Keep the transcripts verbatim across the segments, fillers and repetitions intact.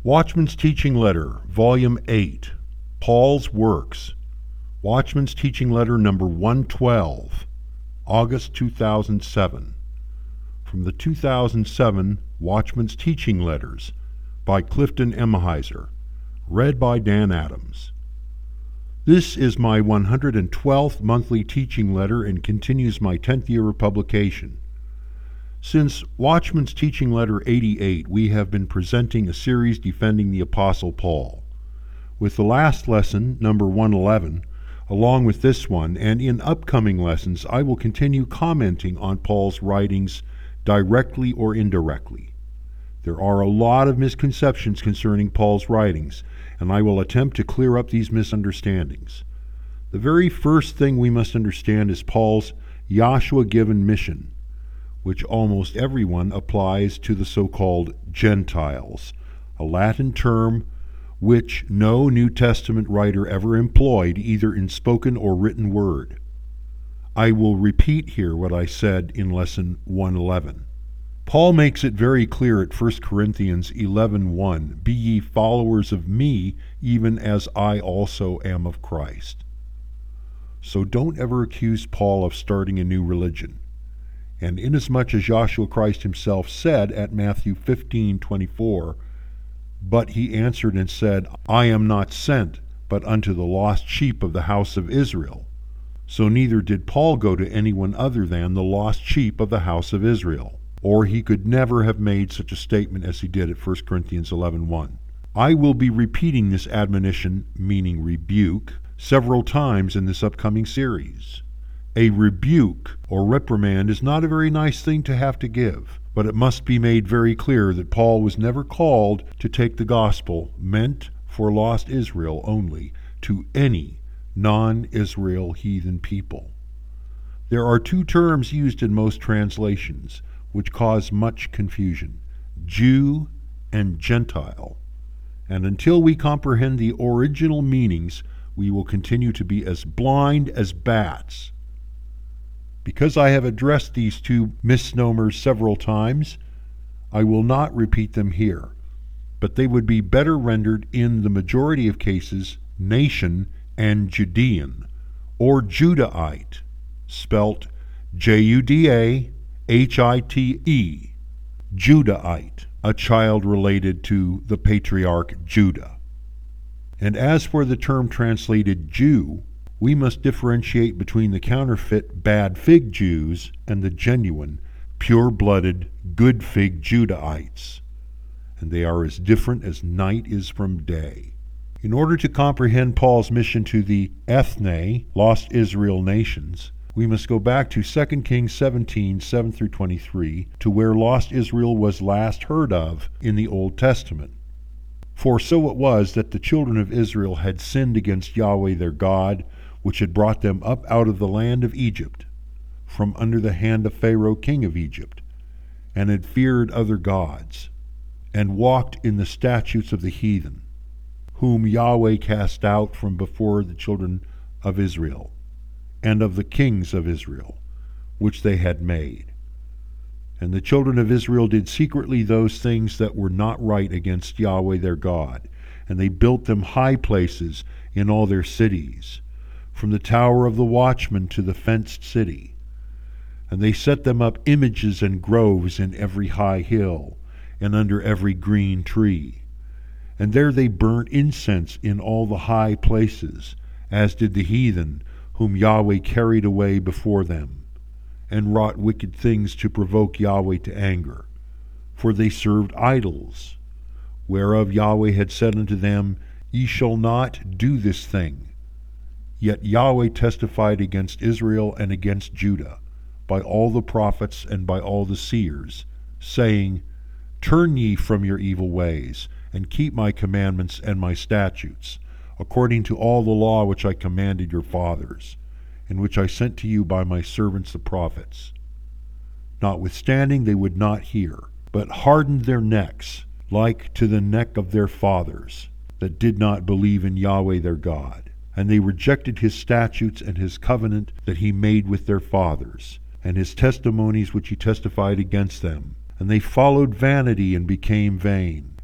Watchman's Teaching Letter, Volume eight, Paul's Works. Watchman's Teaching Letter number one twelve, August two thousand seven. From the two thousand seven Watchman's Teaching Letters by Clifton Emahiser. Read by Dan Adams. This is my one hundred twelfth monthly teaching letter and continues my tenth year of publication. Since Watchman's Teaching Letter eighty-eight, we have been presenting a series defending the Apostle Paul. With the last lesson, number one eleven, along with this one, and in upcoming lessons, I will continue commenting on Paul's writings directly or indirectly. There are a lot of misconceptions concerning Paul's writings, and I will attempt to clear up these misunderstandings. The very first thing we must understand is Paul's Yahshua-given mission, which almost everyone applies to the so-called Gentiles, a Latin term which no New Testament writer ever employed either in spoken or written word. I will repeat here what I said in lesson one eleven. Paul makes it very clear at First Corinthians eleven one, "Be ye followers of me, even as I also am of Christ." So don't ever accuse Paul of starting a new religion. And inasmuch as Yahshua Christ himself said at Matthew fifteen twenty-four, "But he answered and said, I am not sent, but unto the lost sheep of the house of Israel," so neither did Paul go to anyone other than the lost sheep of the house of Israel, or he could never have made such a statement as he did at First Corinthians eleven one. I will be repeating this admonition, meaning rebuke, several times in this upcoming series. A rebuke or reprimand is not a very nice thing to have to give, but it must be made very clear that Paul was never called to take the gospel meant for lost Israel only to any non-Israel heathen people. There are two terms used in most translations which cause much confusion: Jew and Gentile. And until we comprehend the original meanings, we will continue to be as blind as bats. Because I have addressed these two misnomers several times, I will not repeat them here, but they would be better rendered in the majority of cases nation and Judean, or Judahite, spelt J U D A H I T E, Judahite, a child related to the patriarch Judah. And as for the term translated Jew, we must differentiate between the counterfeit bad fig Jews and the genuine, pure-blooded, good fig Judahites. And they are as different as night is from day. In order to comprehend Paul's mission to the ethne, lost Israel nations, we must go back to Second Kings seventeen, seven through twenty-three, to where lost Israel was last heard of in the Old Testament. For so it was that the children of Israel had sinned against Yahweh their God, which had brought them up out of the land of Egypt, from under the hand of Pharaoh king of Egypt, and had feared other gods, and walked in the statutes of the heathen, whom Yahweh cast out from before the children of Israel, and of the kings of Israel, which they had made. And the children of Israel did secretly those things that were not right against Yahweh their God, and they built them high places in all their cities, from the tower of the watchman to the fenced city. And they set them up images and groves in every high hill, and under every green tree. And there they burnt incense in all the high places, as did the heathen, whom Yahweh carried away before them, and wrought wicked things to provoke Yahweh to anger. For they served idols, whereof Yahweh had said unto them, Ye shall not do this thing. Yet Yahweh testified against Israel and against Judah, by all the prophets and by all the seers, saying, Turn ye from your evil ways, and keep my commandments and my statutes, according to all the law which I commanded your fathers, and which I sent to you by my servants the prophets. Notwithstanding they would not hear, but hardened their necks, like to the neck of their fathers, that did not believe in Yahweh their God. And they rejected his statutes and his covenant that he made with their fathers, and his testimonies which he testified against them. And they followed vanity and became vain,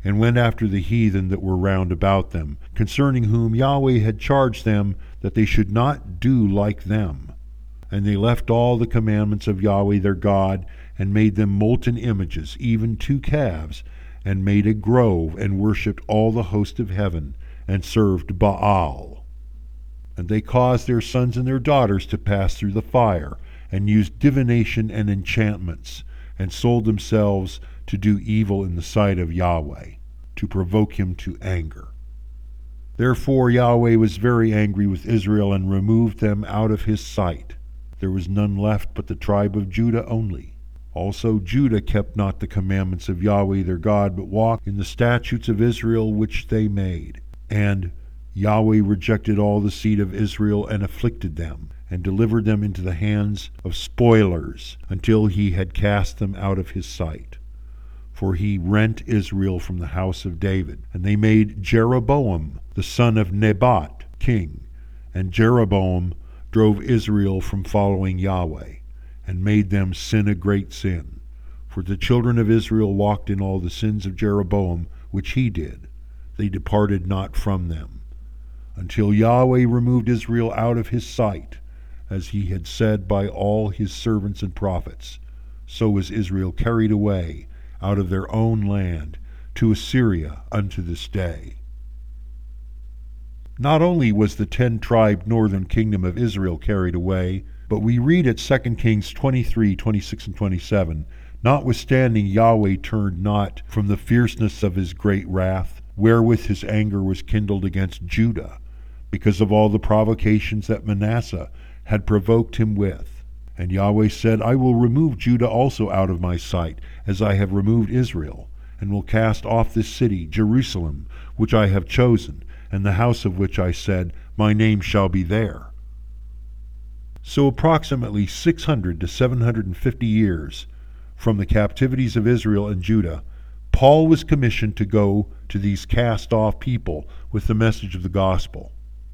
and went after the heathen that were round about them, concerning whom Yahweh had charged them that they should not do like them. And they left all the commandments of Yahweh their God, and made them molten images, even two calves, and made a grove, and worshipped all the host of heaven, and served Baal. And they caused their sons and their daughters to pass through the fire, and used divination and enchantments, and sold themselves to do evil in the sight of Yahweh, to provoke him to anger. Therefore Yahweh was very angry with Israel, and removed them out of his sight. There was none left but the tribe of Judah only. Also Judah kept not the commandments of Yahweh their God, but walked in the statutes of Israel which they made. And Yahweh rejected all the seed of Israel, and afflicted them, and delivered them into the hands of spoilers, until he had cast them out of his sight. For he rent Israel from the house of David, and they made Jeroboam the son of Nebat king. And Jeroboam drove Israel from following Yahweh, and made them sin a great sin. For the children of Israel walked in all the sins of Jeroboam, which he did. They departed not from them, until Yahweh removed Israel out of his sight, as he had said by all his servants and prophets. So was Israel carried away out of their own land to Assyria unto this day. Not only was the ten-tribe northern kingdom of Israel carried away, but we read at Second Kings twenty-three, twenty-six, and twenty-seven, notwithstanding Yahweh turned not from the fierceness of his great wrath, wherewith his anger was kindled against Judah, because of all the provocations that Manasseh had provoked him with. And Yahweh said, I will remove Judah also out of my sight, as I have removed Israel, and will cast off this city, Jerusalem, which I have chosen, and the house of which I said, my name shall be there. So approximately six hundred to seven hundred fifty years from the captivities of Israel and Judah, Paul was commissioned to go to these cast-off people with the message of the gospel.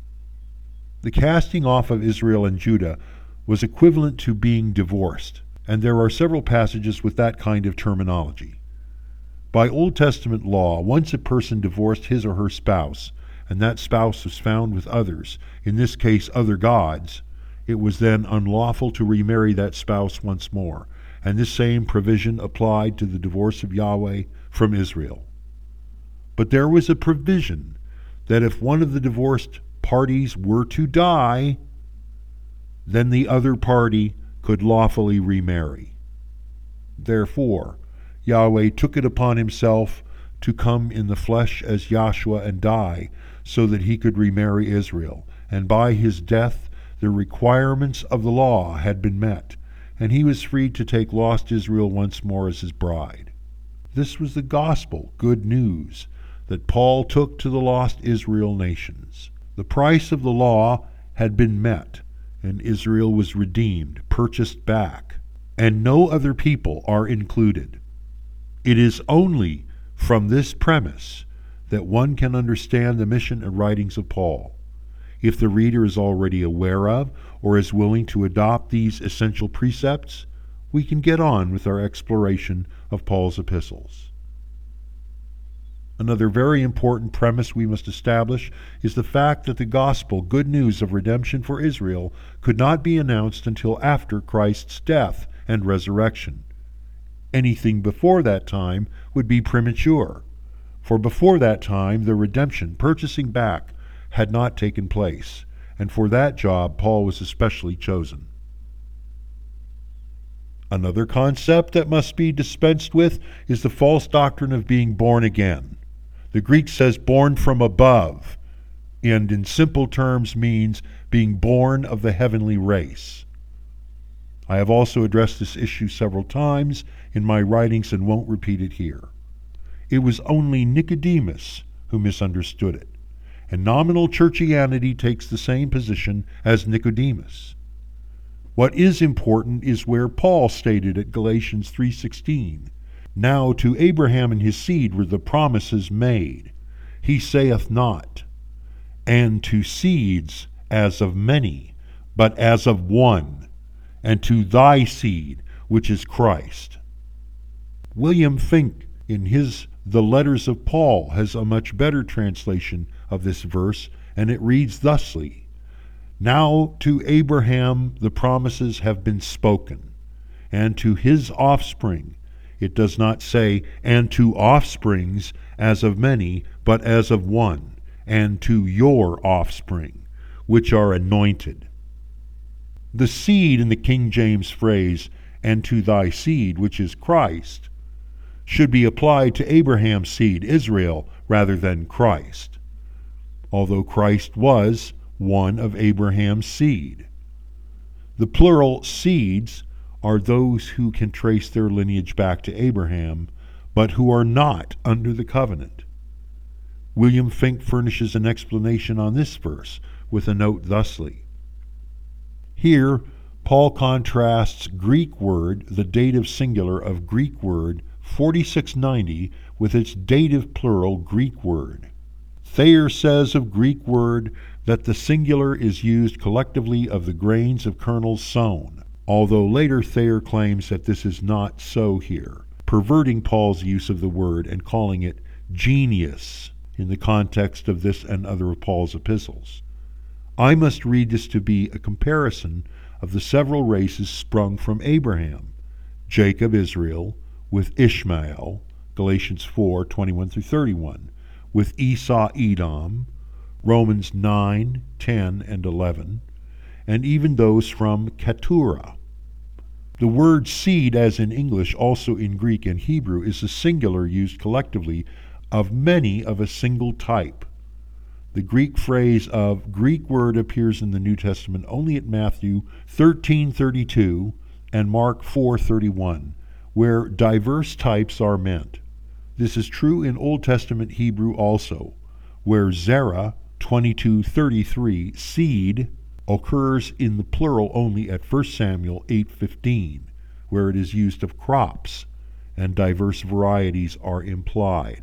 The casting off of Israel and Judah was equivalent to being divorced, and there are several passages with that kind of terminology. By Old Testament law, once a person divorced his or her spouse, and that spouse was found with others, in this case other gods, it was then unlawful to remarry that spouse once more, and this same provision applied to the divorce of Yahweh from Israel. But there was a provision that if one of the divorced parties were to die, then the other party could lawfully remarry. Therefore, Yahweh took it upon himself to come in the flesh as Yahshua and die, so that he could remarry Israel. And by his death the requirements of the law had been met, and he was free to take lost Israel once more as his bride. This was the gospel, good news, that Paul took to the lost Israel nations. The price of the law had been met, and Israel was redeemed, purchased back, and no other people are included. It is only from this premise that one can understand the mission and writings of Paul. If the reader is already aware of or is willing to adopt these essential precepts, we can get on with our exploration of Paul's epistles. Another very important premise we must establish is the fact that the gospel, good news of redemption for Israel, could not be announced until after Christ's death and resurrection. Anything before that time would be premature, for before that time the redemption, purchasing back, had not taken place, and for that job Paul was especially chosen. Another concept that must be dispensed with is the false doctrine of being born again. The Greek says born from above, and in simple terms means being born of the heavenly race. I have also addressed this issue several times in my writings and won't repeat it here. It was only Nicodemus who misunderstood it, and nominal churchianity takes the same position as Nicodemus. What is important is where Paul stated at Galatians three sixteen, now to Abraham and his seed were the promises made. He saith not, and to seeds as of many, but as of one, and to thy seed, which is Christ. William Finck, in his The Letters of Paul has a much better translation of this verse, and it reads thusly: Now to Abraham the promises have been spoken, and to his offspring. It does not say, and to offsprings as of many, but as of one, and to your offspring, which are anointed. The seed in the King James phrase, and to thy seed, which is Christ, should be applied to Abraham's seed, Israel, rather than Christ, although Christ was one of Abraham's seed. The plural seeds are those who can trace their lineage back to Abraham, but who are not under the covenant. William Fink furnishes an explanation on this verse with a note thusly: Here, Paul contrasts Greek word, the dative singular of Greek word forty-six ninety, with its dative plural Greek word. Thayer says of Greek word that the singular is used collectively of the grains of kernels sown, although later Thayer claims that this is not so here, perverting Paul's use of the word and calling it genius in the context of this and other of Paul's epistles. I must read this to be a comparison of the several races sprung from Abraham: Jacob, Israel, with Ishmael, Galatians four, twenty-one through thirty-one, with Esau, Edom, Romans nine, ten, and eleven, and even those from Keturah. The word seed, as in English, also in Greek and Hebrew, is a singular used collectively of many of a single type. The Greek phrase of Greek word appears in the New Testament only at Matthew thirteen thirty-two and Mark four thirty-one, where diverse types are meant. This is true in Old Testament Hebrew also, where Zerah twenty-two thirty-three, seed, occurs in the plural only at First Samuel eight fifteen, where it is used of crops, and diverse varieties are implied.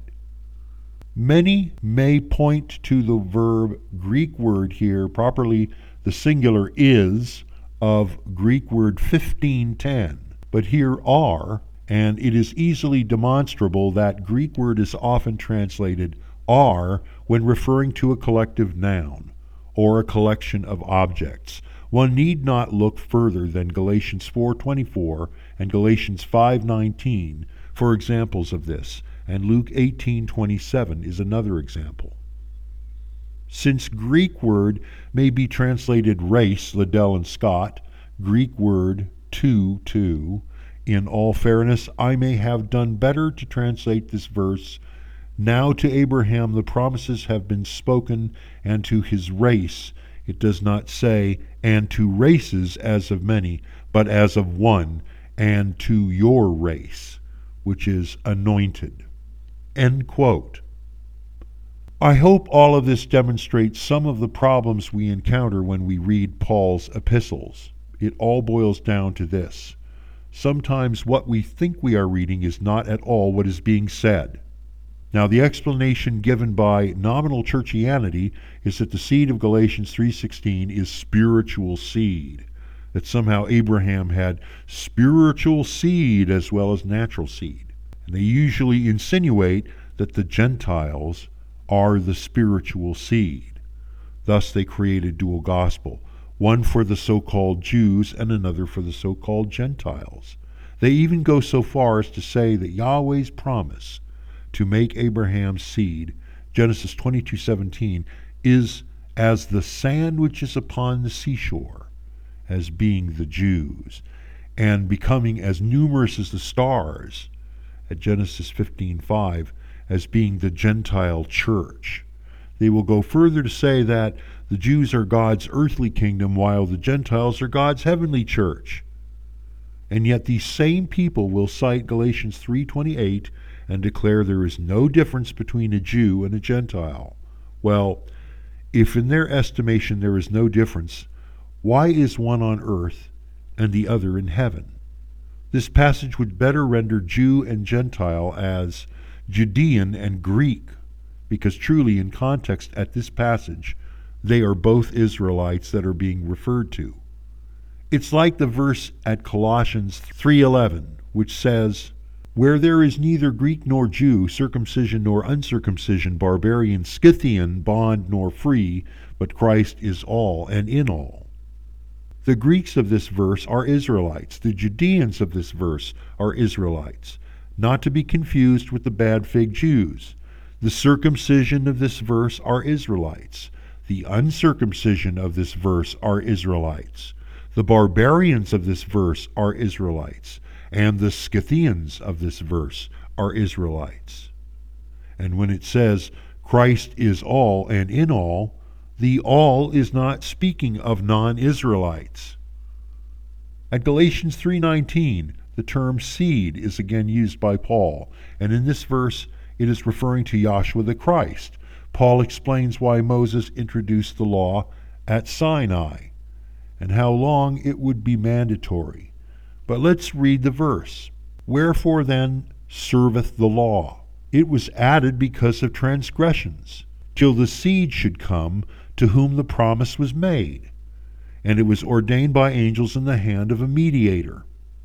Many may point to the verb Greek word here, properly the singular is, of Greek word fifteen ten, but here are, and it is easily demonstrable that Greek word is often translated are when referring to a collective noun or a collection of objects. One need not look further than Galatians four twenty-four and Galatians five nineteen for examples of this, and Luke eighteen twenty-seven is another example. Since Greek word may be translated race, Liddell and Scott, Greek word to, to, in all fairness, I may have done better to translate this verse, now to Abraham the promises have been spoken, and to his race. It does not say, and to races as of many, but as of one, and to your race, which is anointed. End quote. I hope all of this demonstrates some of the problems we encounter when we read Paul's epistles. It all boils down to this: sometimes what we think we are reading is not at all what is being said. Now, the explanation given by nominal churchianity is that the seed of Galatians three sixteen is spiritual seed, that somehow Abraham had spiritual seed as well as natural seed. And they usually insinuate that the Gentiles are the spiritual seed. Thus they create a dual gospel, one for the so-called Jews and another for the so-called Gentiles. They even go so far as to say that Yahweh's promise to make Abraham's seed, Genesis twenty-two seventeen, is as the sand which is upon the seashore, as being the Jews, and becoming as numerous as the stars, at Genesis fifteen five, as being the Gentile church. They will go further to say that the Jews are God's earthly kingdom while the Gentiles are God's heavenly church. And yet these same people will cite Galatians three twenty-eight and declare there is no difference between a Jew and a Gentile. Well, if in their estimation there is no difference, why is one on earth and the other in heaven? This passage would better render Jew and Gentile as Judean and Greek, because truly in context at this passage, they are both Israelites that are being referred to. It's like the verse at Colossians three eleven, which says, Where there is neither Greek nor Jew, circumcision nor uncircumcision, barbarian, Scythian, bond nor free, but Christ is all and in all. The Greeks of this verse are Israelites. The Judeans of this verse are Israelites, not to be confused with the bad fig Jews. The circumcision of this verse are Israelites. The uncircumcision of this verse are Israelites. The barbarians of this verse are Israelites, and the Scythians of this verse are Israelites. And when it says, Christ is all and in all, the all is not speaking of non-Israelites. At Galatians three nineteen, the term seed is again used by Paul, and in this verse it is referring to Yahshua the Christ. Paul explains why Moses introduced the law at Sinai, and how long it would be mandatory. But let's read the verse. Wherefore then serveth the law? It was added because of transgressions, till the seed should come, to whom the promise was made. And it was ordained by angels in the hand of a mediator.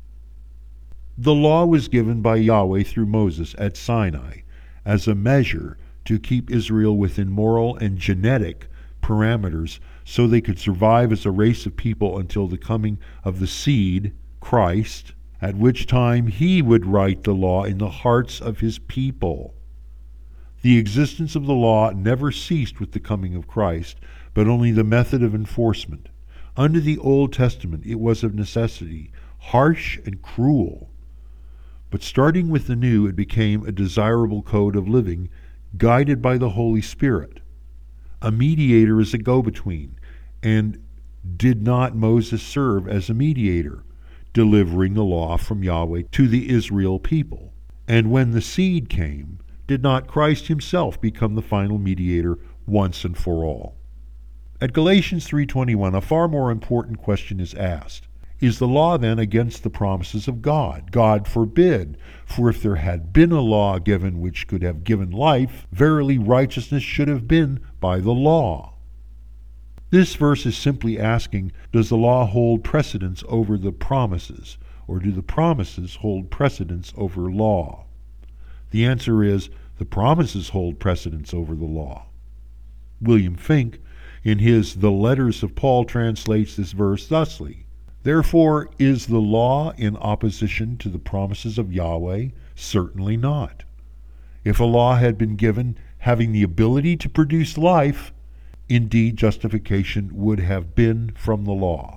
The law was given by Yahweh through Moses at Sinai as a measure to keep Israel within moral and genetic parameters so they could survive as a race of people until the coming of the seed, Christ, at which time he would write the law in the hearts of his people. The existence of the law never ceased with the coming of Christ, but only the method of enforcement. Under the Old Testament it was of necessity harsh and cruel, but starting with the New it became a desirable code of living guided by the Holy Spirit. A mediator is a go-between, and did not Moses serve as a mediator, delivering the law from Yahweh to the Israel people? And when the seed came, did not Christ himself become the final mediator once and for all? At Galatians three twenty-one, a far more important question is asked. Is the law then against the promises of God? God forbid, for if there had been a law given which could have given life, verily righteousness should have been by the law. This verse is simply asking, does the law hold precedence over the promises, or do the promises hold precedence over law? The answer is, the promises hold precedence over the law. William Fink, in his The Letters of Paul, translates this verse thusly: Therefore is the law in opposition to the promises of Yahweh? Certainly not. If a law had been given having the ability to produce life, indeed justification would have been from the law.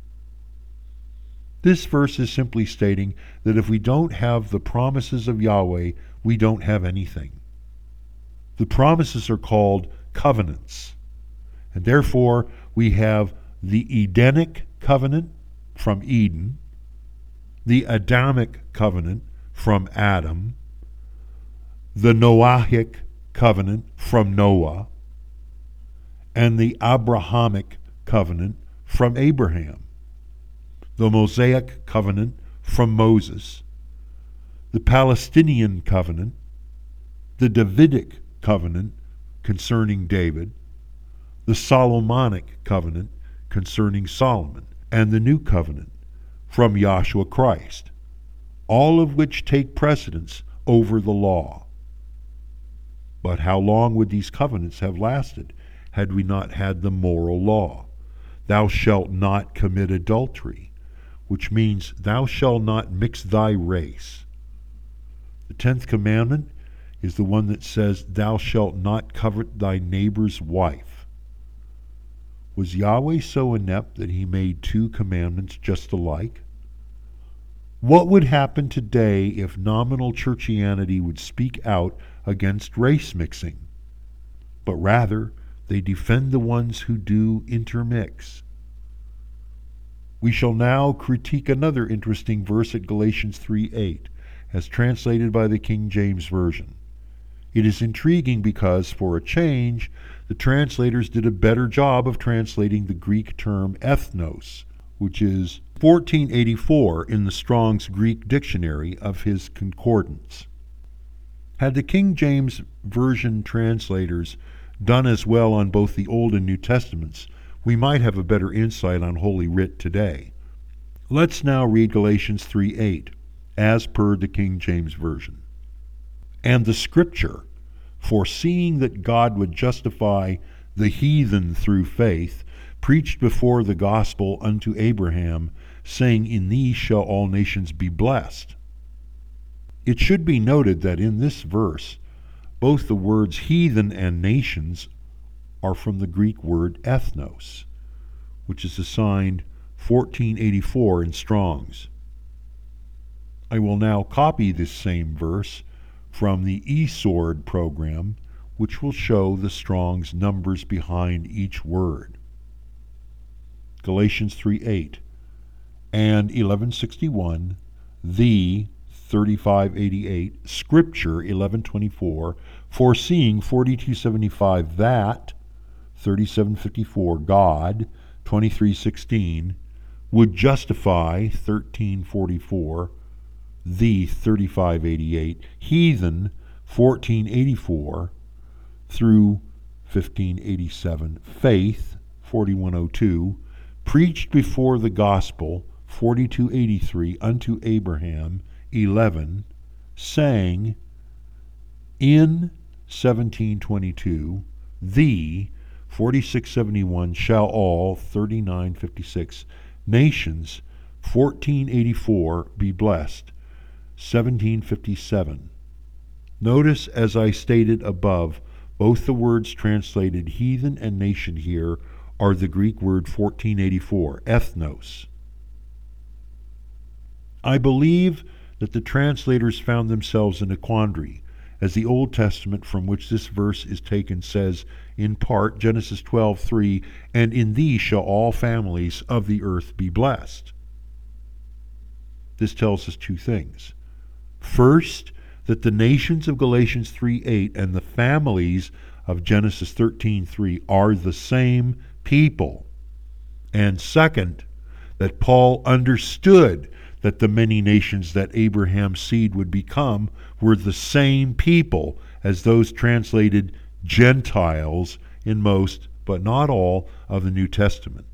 This verse is simply stating that if we don't have the promises of Yahweh, we don't have anything. The promises are called covenants, and therefore we have the Edenic covenant from Eden, the Adamic covenant from Adam, the Noahic covenant from Noah, and the Abrahamic covenant from Abraham, the Mosaic covenant from Moses, the Palestinian covenant, the Davidic covenant concerning David, the Solomonic covenant concerning Solomon, and the New Covenant from Yahshua Christ, all of which take precedence over the law. But how long would these covenants have lasted had we not had the moral law? Thou shalt not commit adultery, which means thou shalt not mix thy race. The tenth commandment is the one that says, thou shalt not covet thy neighbor's wife. Was Yahweh so inept that he made two commandments just alike? What would happen today if nominal churchianity would speak out against race mixing? But rather, they defend the ones who do intermix. We shall now critique another interesting verse at Galatians three eight, as translated by the King James Version. It is intriguing because, for a change, the translators did a better job of translating the Greek term ethnos, which is fourteen eighty-four in the Strong's Greek Dictionary of his concordance. Had the King James Version translators done as well on both the Old and New Testaments, we might have a better insight on Holy Writ today. Let's now read Galatians three eight. as per the King James Version. And the Scripture, foreseeing that God would justify the heathen through faith, preached before the gospel unto Abraham, saying, In thee shall all nations be blessed. It should be noted that in this verse, both the words heathen and nations are from the Greek word ethnos, which is assigned fourteen eighty-four in Strong's. I will now copy this same verse from the eSword program, which will show the Strong's numbers behind each word. Galatians three eight, and eleven sixty-one, the thirty-five eighty-eight, Scripture eleven twenty-four, foreseeing forty-two seventy-five, that thirty-seven fifty-four, God twenty-three sixteen, would justify thirteen forty-four, the thirty-five eighty-eight, heathen fourteen eighty-four through fifteen eighty-seven, faith forty-one oh two, preached before the gospel forty-two eighty-three unto Abraham eleven, saying in seventeen twenty-two, the forty-six seventy-one, shall all thirty-nine fifty-six nations fourteen eighty-four be blessed, seventeen fifty-seven. Notice, as I stated above, both the words translated heathen and nation here are the Greek word fourteen eighty-four, ethnos. I believe that the translators found themselves in a quandary, as the Old Testament from which this verse is taken says, in part, Genesis twelve three, and in thee shall all families of the earth be blessed. This tells us two things. First, that the nations of Galatians three eight and the families of Genesis thirteen three are the same people. And second, that Paul understood that the many nations that Abraham's seed would become were the same people as those translated Gentiles in most, but not all, of the New Testament.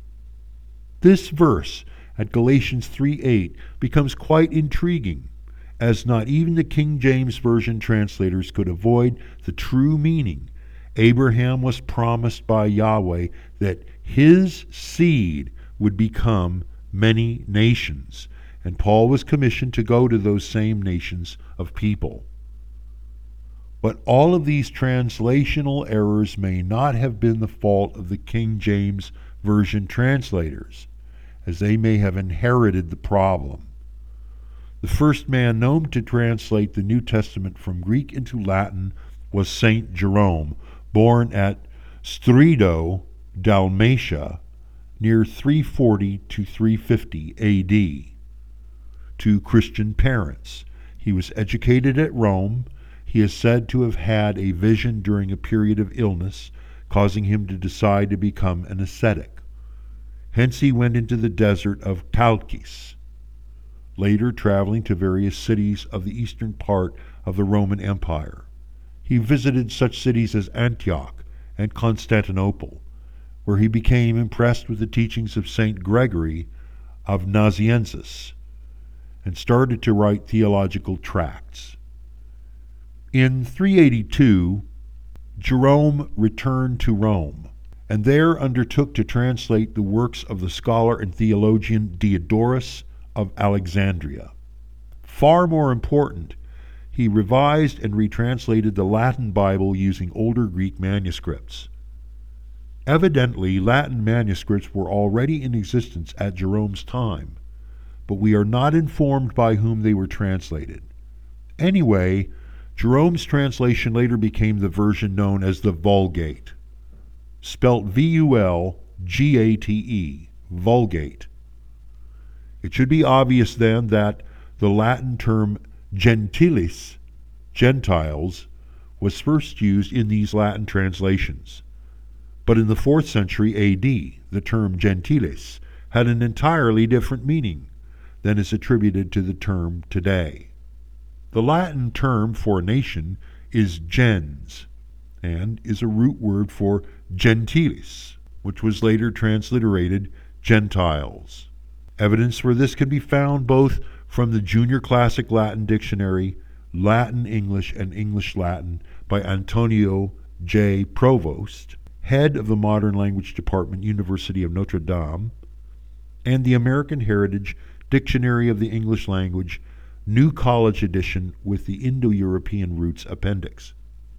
This verse at Galatians three eight becomes quite intriguing, as not even the King James Version translators could avoid the true meaning. Abraham was promised by Yahweh that his seed would become many nations, and Paul was commissioned to go to those same nations of people. But all of these translational errors may not have been the fault of the King James Version translators, as they may have inherited the problem. The first man known to translate the New Testament from Greek into Latin was Saint Jerome, born at Striddo, Dalmatia, near three forty to three fifty A D To Christian parents. He was educated at Rome. He is said to have had a vision during a period of illness, causing him to decide to become an ascetic. Hence he went into the desert of Chalcis, later traveling to various cities of the eastern part of the Roman Empire. He visited such cities as Antioch and Constantinople, where he became impressed with the teachings of Saint Gregory of Nazianzus, and started to write theological tracts. In three eighty-two, Jerome returned to Rome, and there undertook to translate the works of the scholar and theologian Diodorus of Alexandria. Far more important, he revised and retranslated the Latin Bible using older Greek manuscripts. Evidently, Latin manuscripts were already in existence at Jerome's time, but we are not informed by whom they were translated. Anyway, Jerome's translation later became the version known as the Vulgate, spelt V U L G A T E, Vulgate. It should be obvious then that the Latin term gentilis, Gentiles, was first used in these Latin translations. But in the fourth century A D, the term gentilis had an entirely different meaning than is attributed to the term today. The Latin term for nation is gens, and is a root word for gentilis, which was later transliterated Gentiles. Evidence for this can be found both from the Junior Classic Latin Dictionary, Latin English and English Latin by Antonio J. Provost, head of the Modern Language Department, University of Notre Dame, and the American Heritage Dictionary of the English Language, New College Edition with the Indo-European Roots Appendix.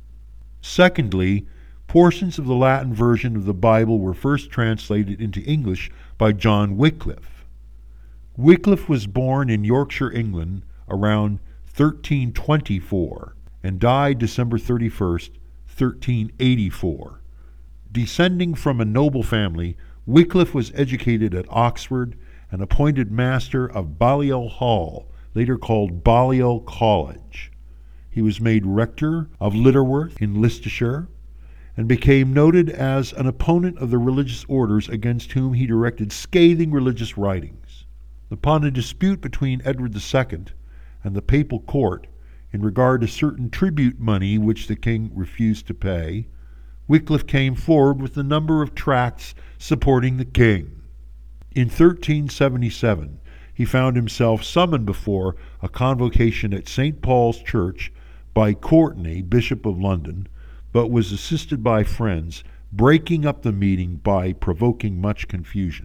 Secondly, portions of the Latin version of the Bible were first translated into English by John Wycliffe. Wycliffe was born in Yorkshire, England, around thirteen twenty-four and died December thirty-first, thirteen eighty-four. Descending from a noble family, Wycliffe was educated at Oxford and appointed master of Balliol Hall, later called Balliol College. He was made rector of Littleworth in Leicestershire and became noted as an opponent of the religious orders against whom he directed scathing religious writings. Upon a dispute between Edward the Second and the papal court in regard to certain tribute money which the king refused to pay, Wycliffe came forward with a number of tracts supporting the king. In thirteen seventy-seven, he found himself summoned before a convocation at Saint Paul's Church by Courtenay, Bishop of London, but was assisted by friends, breaking up the meeting by provoking much confusion.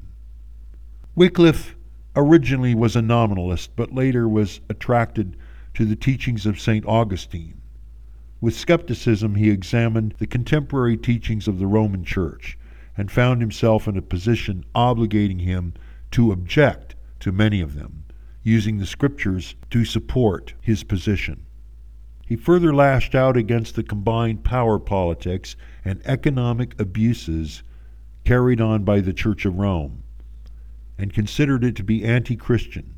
Wycliffe originally was a nominalist, but later was attracted to the teachings of Saint Augustine. With skepticism, he examined the contemporary teachings of the Roman Church and found himself in a position obligating him to object to many of them, using the scriptures to support his position. He further lashed out against the combined power politics and economic abuses carried on by the Church of Rome, and considered it to be anti-Christian.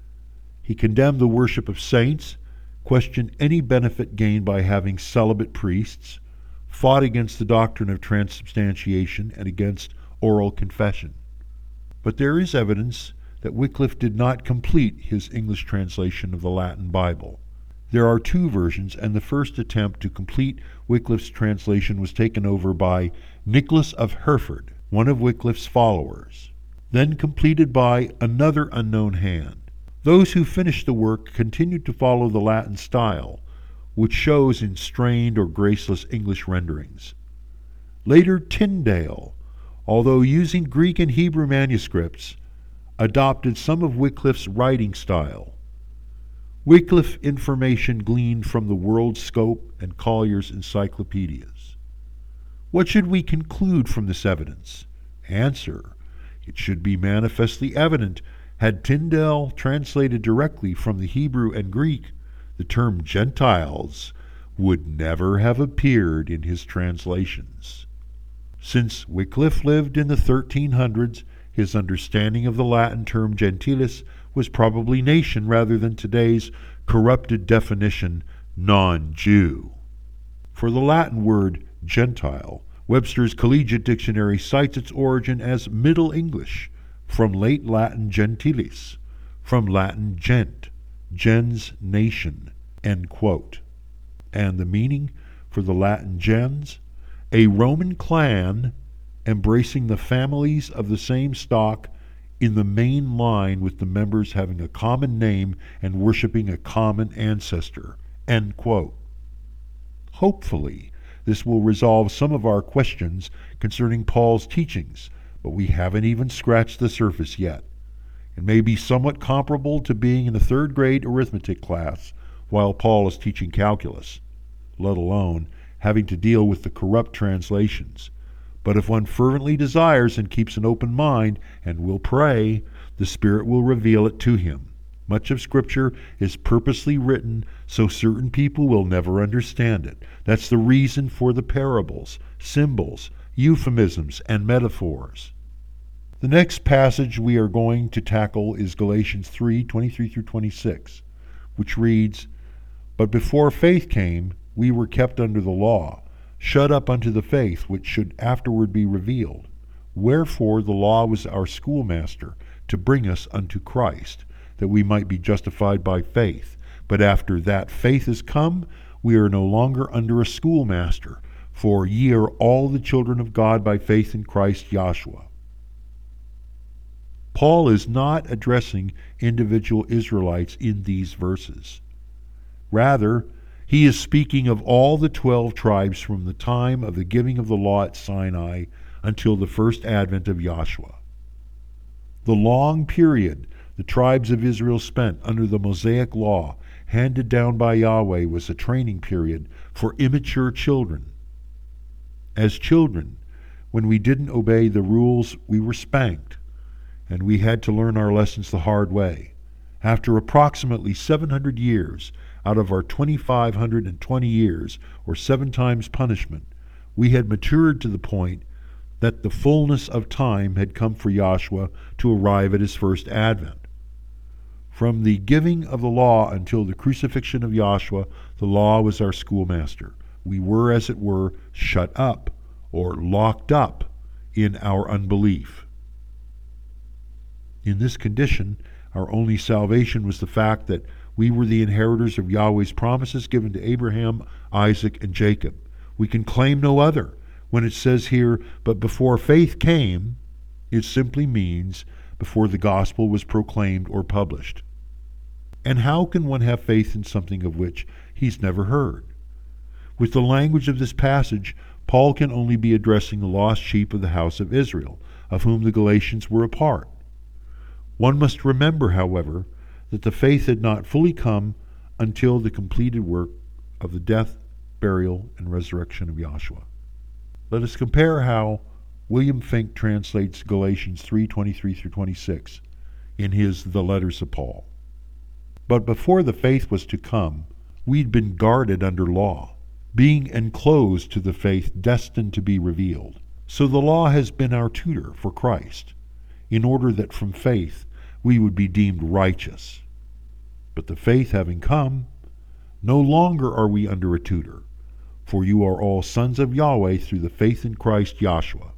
He condemned the worship of saints, questioned any benefit gained by having celibate priests, fought against the doctrine of transubstantiation and against oral confession. But there is evidence that Wycliffe did not complete his English translation of the Latin Bible. There are two versions, and the first attempt to complete Wycliffe's translation was taken over by Nicholas of Hereford, one of Wycliffe's followers, then completed by another unknown hand. Those who finished the work continued to follow the Latin style, which shows in strained or graceless English renderings. Later, Tyndale, although using Greek and Hebrew manuscripts, adopted some of Wycliffe's writing style. Wycliffe information gleaned from the World Scope and Collier's encyclopedias. What should we conclude from this evidence? Answer: it should be manifestly evident, had Tyndale translated directly from the Hebrew and Greek, the term Gentiles would never have appeared in his translations. Since Wycliffe lived in the thirteen hundreds, his understanding of the Latin term gentilis was probably nation rather than today's corrupted definition, non-Jew. For the Latin word Gentile, Webster's Collegiate Dictionary cites its origin as Middle English, from late Latin gentilis, from Latin gent, gens, nation, end quote. And the meaning for the Latin gens, a Roman clan embracing the families of the same stock in the main line, with the members having a common name and worshiping a common ancestor, end quote. Hopefully, this will resolve some of our questions concerning Paul's teachings, but we haven't even scratched the surface yet. It may be somewhat comparable to being in a third grade arithmetic class while Paul is teaching calculus, let alone having to deal with the corrupt translations. But if one fervently desires and keeps an open mind and will pray, the Spirit will reveal it to him. Much of Scripture is purposely written so certain people will never understand it. That's the reason for the parables, symbols, euphemisms, and metaphors. The next passage we are going to tackle is Galatians three, twenty-three through twenty-six, which reads, "But before faith came, we were kept under the law, shut up unto the faith which should afterward be revealed. Wherefore the law was our schoolmaster, to bring us unto Christ, that we might be justified by faith. But after that faith is come, we are no longer under a schoolmaster, for ye are all the children of God by faith in Christ Yahshua." Paul is not addressing individual Israelites in these verses. Rather, he is speaking of all the twelve tribes from the time of the giving of the law at Sinai until the first advent of Yahshua. The long period the tribes of Israel spent under the Mosaic law handed down by Yahweh was a training period for immature children. As children, when we didn't obey the rules, we were spanked, and we had to learn our lessons the hard way. After approximately seven hundred years out of our two thousand five hundred twenty years, or seven times punishment, we had matured to the point that the fullness of time had come for Yahshua to arrive at his first advent. From the giving of the law until the crucifixion of Yahshua, the law was our schoolmaster. We were, as it were, shut up, or locked up, in our unbelief. In this condition, our only salvation was the fact that we were the inheritors of Yahweh's promises given to Abraham, Isaac, and Jacob. We can claim no other. When it says here, but before faith came, it simply means before the gospel was proclaimed or published. And how can one have faith in something of which he's never heard? With the language of this passage, Paul can only be addressing the lost sheep of the house of Israel, of whom the Galatians were a part. One must remember, however, that the faith had not fully come until the completed work of the death, burial, and resurrection of Yahshua. Let us compare how William Fink translates Galatians three twenty-three through twenty-six in his The Letters of Paul. But before the faith was to come, we'd been guarded under law, being enclosed to the faith destined to be revealed. So the law has been our tutor for Christ, in order that from faith we would be deemed righteous. But the faith having come, no longer are we under a tutor, for you are all sons of Yahweh through the faith in Christ Yahshua.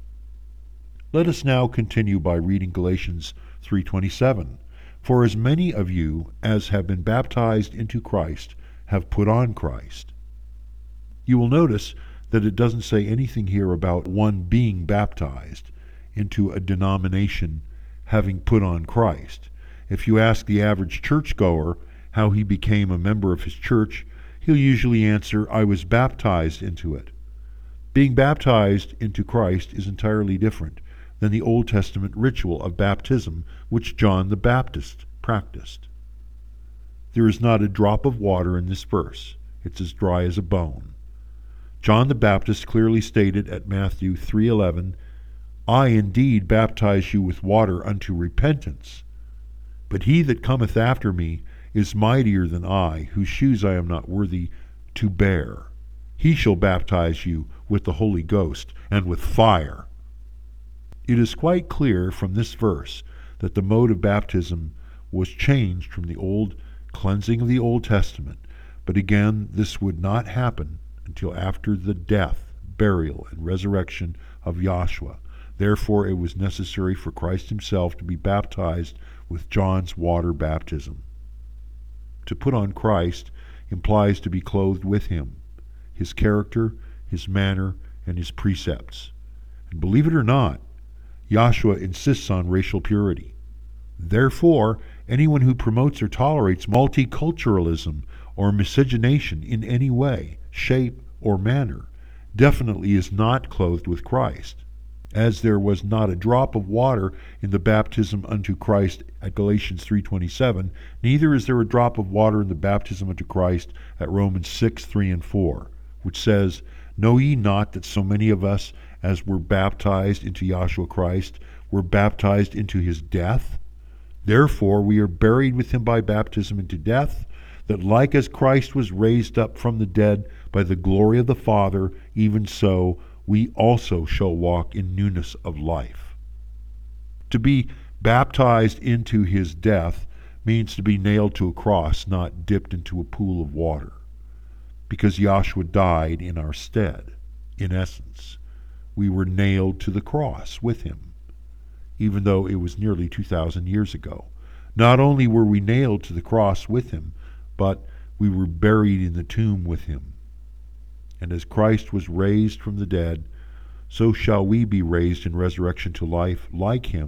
Let us now continue by reading Galatians three twenty-seven. For as many of you as have been baptized into Christ have put on Christ. You will notice that it doesn't say anything here about one being baptized into a denomination having put on Christ. If you ask the average churchgoer how he became a member of his church, he'll usually answer, I was baptized into it. Being baptized into Christ is entirely different than the Old Testament ritual of baptism which John the Baptist practiced. There is not a drop of water in this verse. It's as dry as a bone. John the Baptist clearly stated at Matthew three eleven, I indeed baptize you with water unto repentance, but he that cometh after me is mightier than I, whose shoes I am not worthy to bear. He shall baptize you with the Holy Ghost and with fire. It is quite clear from this verse that the mode of baptism was changed from the old cleansing of the Old Testament, but again, this would not happen until after the death, burial, and resurrection of Yahshua. Therefore, it was necessary for Christ himself to be baptized with John's water baptism. To put on Christ implies to be clothed with him, his character, his manner, and his precepts. And believe it or not, Yahshua insists on racial purity. Therefore, anyone who promotes or tolerates multiculturalism or miscegenation in any way, shape, or manner definitely is not clothed with Christ. As there was not a drop of water in the baptism unto Christ at Galatians three twenty-seven, neither is there a drop of water in the baptism unto Christ at Romans six three and four, which says, Know ye not that so many of us as were baptized into Yahshua Christ were baptized into his death? Therefore we are buried with him by baptism into death, that like as Christ was raised up from the dead by the glory of the Father, even so we also shall walk in newness of life. To be baptized into his death means to be nailed to a cross, not dipped into a pool of water, because Yahshua died in our stead. In essence, we were nailed to the cross with him, even though it was nearly two thousand years ago. Not only were we nailed to the cross with him, but we were buried in the tomb with him. And as Christ was raised from the dead, so shall we be raised in resurrection to life like him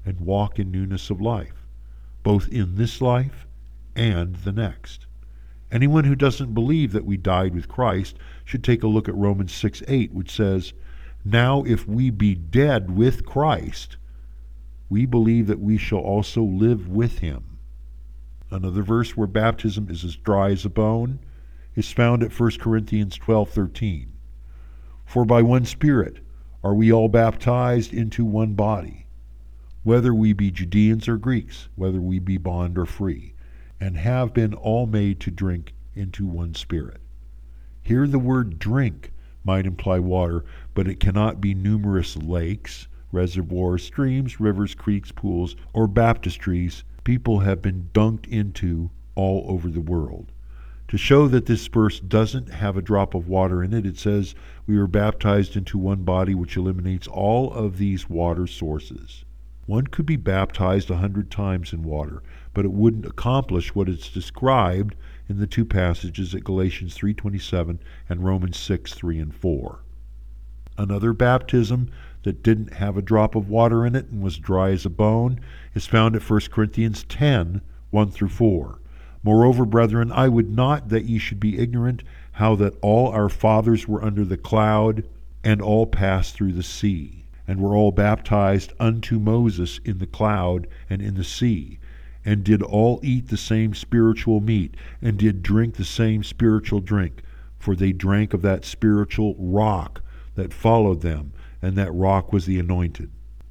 and walk in newness of life, both in this life and the next. Anyone who doesn't believe that we died with Christ should take a look at Romans six eight, which says, "Now if we be dead with Christ, we believe that we shall also live with him." Another verse where baptism is as dry as a bone is found at First Corinthians twelve thirteen. "For by one Spirit are we all baptized into one body, whether we be Judeans or Greeks, whether we be bond or free, and have been all made to drink into one Spirit." Here the word drink might imply water, but it cannot be numerous lakes, reservoirs, streams, rivers, creeks, pools, or baptistries people have been dunked into all over the world. To show that this verse doesn't have a drop of water in it, it says we were baptized into one body, which eliminates all of these water sources. One could be baptized a hundred times in water, but it wouldn't accomplish what is described in the two passages at Galatians three twenty-seven and Romans six three and four. Another baptism that didn't have a drop of water in it and was dry as a bone is found at First Corinthians ten one through four. "Moreover, brethren, I would not that ye should be ignorant how that all our fathers were under the cloud, and all passed through the sea, and were all baptized unto Moses in the cloud and in the sea, and did all eat the same spiritual meat, and did drink the same spiritual drink, for they drank of that spiritual rock that followed them, and that rock was the anointed."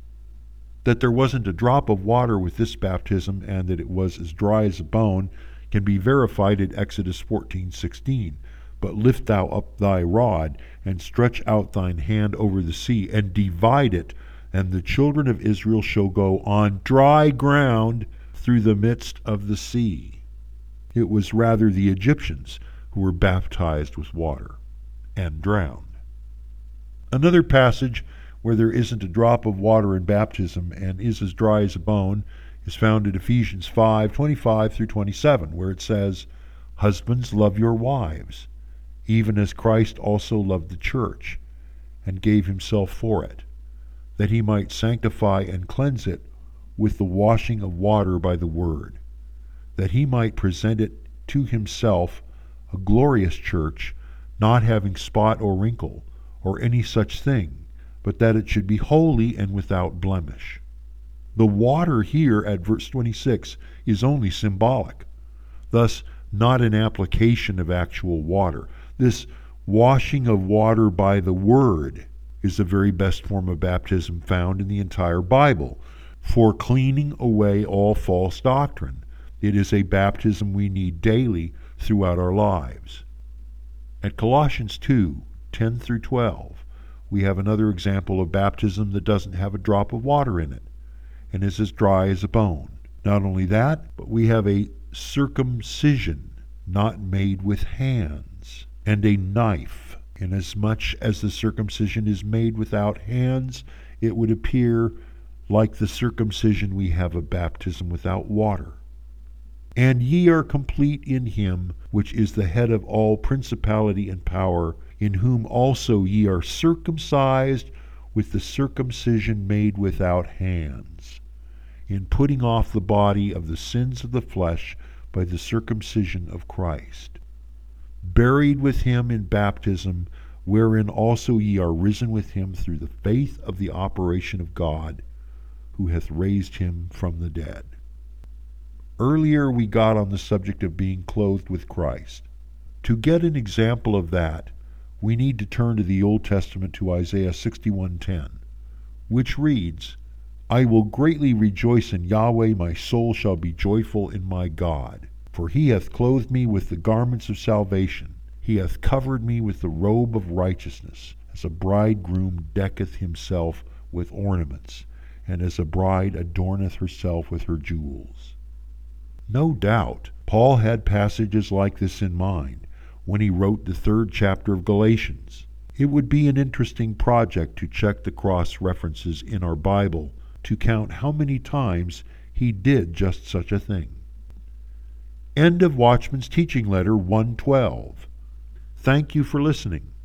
That there wasn't a drop of water with this baptism, and that it was as dry as a bone, can be verified at Exodus fourteen sixteen. "But lift thou up thy rod, and stretch out thine hand over the sea, and divide it, and the children of Israel shall go on dry ground through the midst of the sea." It was rather the Egyptians who were baptized with water and drowned. Another passage where there isn't a drop of water in baptism and is as dry as a bone is found in Ephesians five twenty-five through twenty-seven, where it says, "Husbands, love your wives, even as Christ also loved the church, and gave himself for it, that he might sanctify and cleanse it with the washing of water by the word, that he might present it to himself a glorious church, not having spot or wrinkle, or any such thing, but that it should be holy and without blemish." The water here at verse twenty-six is only symbolic, thus not an application of actual water. This washing of water by the word is the very best form of baptism found in the entire Bible, for cleaning away all false doctrine. It is a baptism we need daily throughout our lives. At Colossians two ten through twelve, we have another example of baptism that doesn't have a drop of water in it and is as dry as a bone. Not only that, but we have a circumcision not made with hands, and a knife. Inasmuch as the circumcision is made without hands, it would appear like the circumcision we have a baptism without water. "And ye are complete in him, which is the head of all principality and power, in whom also ye are circumcised with the circumcision made without hands, in putting off the body of the sins of the flesh by the circumcision of Christ, buried with him in baptism, wherein also ye are risen with him through the faith of the operation of God, who hath raised him from the dead." Earlier we got on the subject of being clothed with Christ. To get an example of that, we need to turn to the Old Testament to Isaiah sixty-one ten, which reads, "I will greatly rejoice in Yahweh, my soul shall be joyful in my God. For he hath clothed me with the garments of salvation, he hath covered me with the robe of righteousness, as a bridegroom decketh himself with ornaments, and as a bride adorneth herself with her jewels." No doubt, Paul had passages like this in mind when he wrote the third chapter of Galatians. It would be an interesting project to check the cross-references in our Bible to count how many times he did just such a thing. End of Watchman's Teaching Letter one twelve. Thank you for listening.